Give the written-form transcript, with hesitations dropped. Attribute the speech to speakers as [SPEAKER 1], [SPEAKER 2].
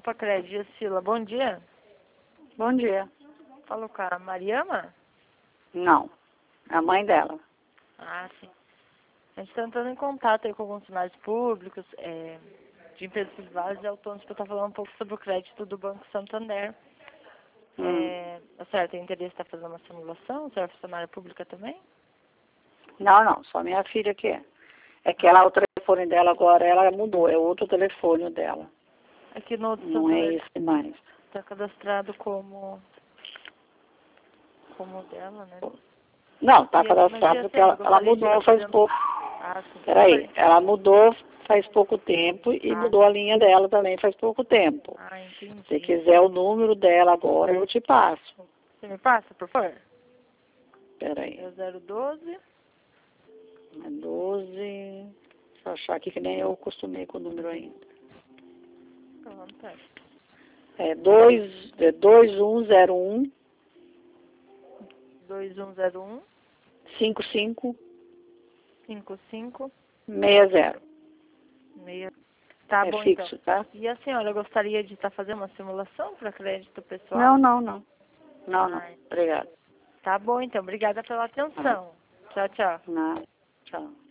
[SPEAKER 1] para Crédito, Sila. Bom dia.
[SPEAKER 2] Bom dia.
[SPEAKER 1] Falou com a Mariama?
[SPEAKER 2] Não, a mãe dela.
[SPEAKER 1] Ah, sim. A gente está entrando em contato aí com alguns funcionários públicos, de empresas privadas e autônomos, para estar falando um pouco sobre o crédito do Banco Santander. A senhora tem interesse em estar fazendo uma simulação? A senhora é funcionária pública também?
[SPEAKER 2] Não, só minha filha que é. É que ela, o telefone dela agora, ela mudou, é outro telefone dela.
[SPEAKER 1] Aqui no
[SPEAKER 2] Não é esse mais.
[SPEAKER 1] está cadastrado como dela, né?
[SPEAKER 2] Não, tá cadastrado porque ela mudou faz pouco.
[SPEAKER 1] Ah, sim.
[SPEAKER 2] Peraí, ela mudou faz pouco tempo e mudou a linha dela também faz pouco tempo.
[SPEAKER 1] Ah, entendi.
[SPEAKER 2] Se quiser o número dela agora, eu te passo.
[SPEAKER 1] Você me passa, por favor?
[SPEAKER 2] Peraí.
[SPEAKER 1] É 012.
[SPEAKER 2] É 12. Deixa eu achar aqui que nem eu acostumei com o número ainda.
[SPEAKER 1] Pronto.
[SPEAKER 2] É 2101
[SPEAKER 1] 2101
[SPEAKER 2] 55
[SPEAKER 1] 55
[SPEAKER 2] 60.
[SPEAKER 1] 6. Tá
[SPEAKER 2] É
[SPEAKER 1] bom,
[SPEAKER 2] fixo,
[SPEAKER 1] então.
[SPEAKER 2] tá?
[SPEAKER 1] E a senhora gostaria de estar fazendo uma simulação para crédito pessoal?
[SPEAKER 2] Não. Obrigada.
[SPEAKER 1] Tá bom, então. Obrigada pela atenção. Tchau, tchau.
[SPEAKER 2] Não. Tchau.